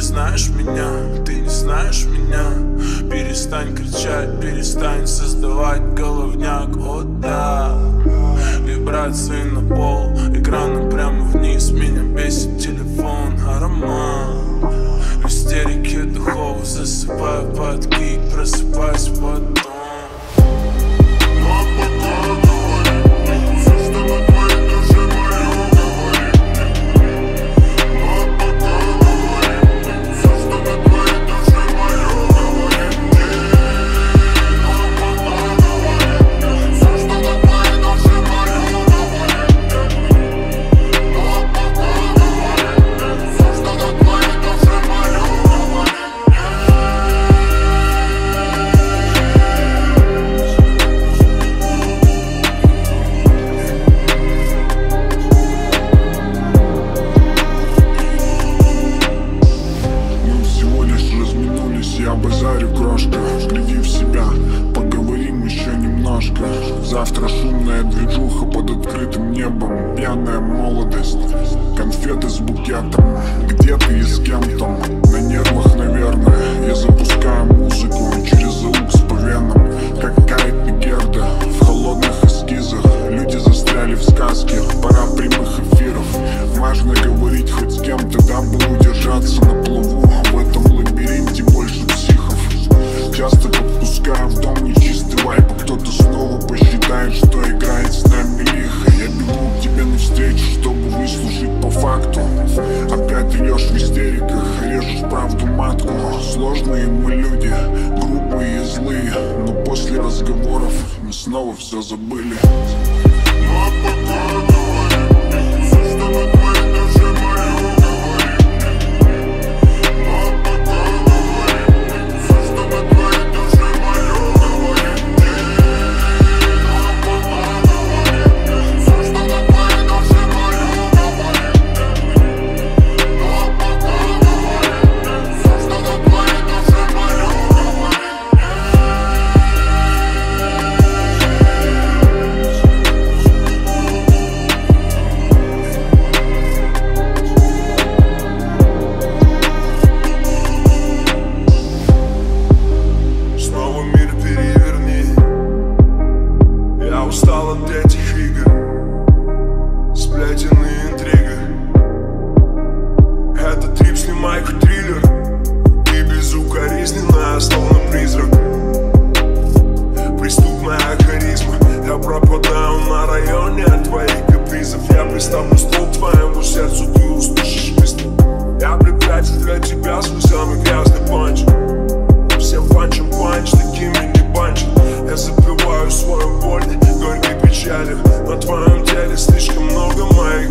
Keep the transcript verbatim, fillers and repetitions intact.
знаешь меня, ты не знаешь меня. Перестань кричать, перестань создавать головняк. О да, вибрации на пол, экраном прямо вниз. Меня бесит телефон, аромат. В истерике духов засыпаю под кик, просыпаюсь потом. Я базарю, крошка, гляди в себя, поговорим еще немножко. Завтра шумная движуха под открытым небом, пьяная молодость, конфеты с букетом. Где ты и с кем-то? На нервах, наверное. Я запускаю музыку через звук с по венам, как Кайт и Герда в холодных эскизах. Люди застряли в сказке, пора прямых эфиров. Важно говорить хоть с кем-то, дабы удержаться на плаву в этом лабиринте больше психов. Часто подпускаю в дом нечистый вайп, а кто-то снова посчитает, что играет с нами лихо. Я бегу к тебе навстречу, чтобы выслушать по факту. Опять рьешь в истериках, режешь правду матку. Сложные мы люди, грубые и злые, но после разговоров мы снова все забыли. Но пока говорим, все, что на твоей душе мое, говори мне. Но пока говорим, все, что на твоей душе мое, говори мне. Но пока говорим, все, что на твоей душе мое, говори мне. Но пока говорим, все, что на твоей душе мое, говори мне. Устал от этих игр, сплетен и интрига. Это трип, снимай хоть триллер. Ты безукоризненная, словно призрак. Преступная харизма. Я пропадаю на районе от твоих капризов. Я приставлю стол твоему сердцу, ты услышишь быстро. Я припрячу для тебя свой самый грязный панч. Всем панчем панч, такими не панчат. Я запиваю свою боль горькой печалью. На твоем теле слишком много моих